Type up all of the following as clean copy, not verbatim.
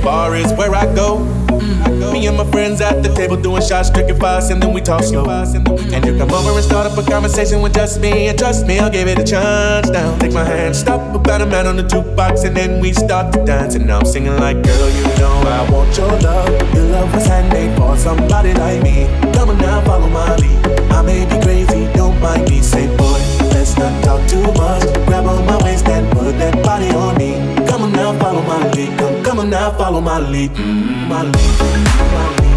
bar is where I go. Me and my friends at the table doing shots, drinking fast, and then we talk slow. And you come over and start up a conversation with just me, and trust me, I'll give it a chance. Now take my hand, stop about a man on the jukebox, and then we start to dance. And now I'm singing like, girl, you know I want your love. Your love was handmade for somebody like me. Come on now, follow my lead. I may be crazy, don't mind me. Say, boy, let's not talk too much. Grab on my waist and put that body on me. Come on now, follow my lead. Come on now, follow my lead. My lead, my lead.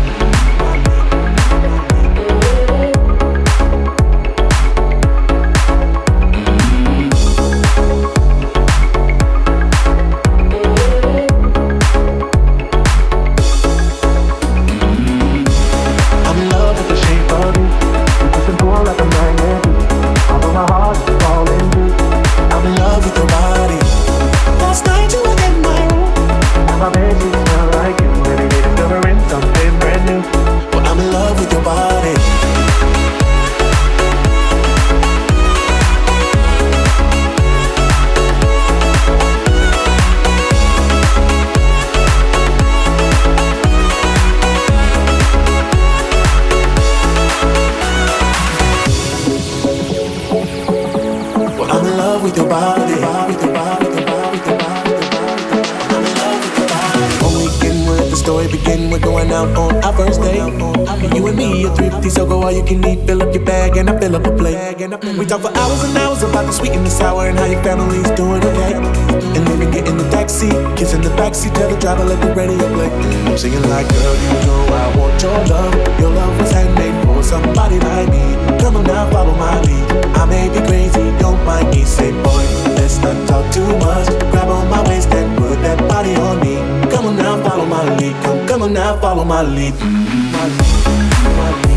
With your body, with your body, with your body, with your body. I'm in love with your body. When we begin, with the story begin, we're going out on our first date. You and me are thrifty, so go all you can eat. Fill up your bag and I fill up a plate. We talk for hours and hours about the sweet and the sour and how your family's doing okay. And then we get in the taxi, kiss in the backseat, tell the driver let the radio play. I'm singing like, girl, you know I want your love. Your love was handmade for somebody like me. Come on now, follow my lead. I may be crazy, don't mind me. Say, boy, let's not talk too much. Grab on my waist and put that body on me. Come on now, follow my lead. Come on now, follow my lead. My lead, my lead.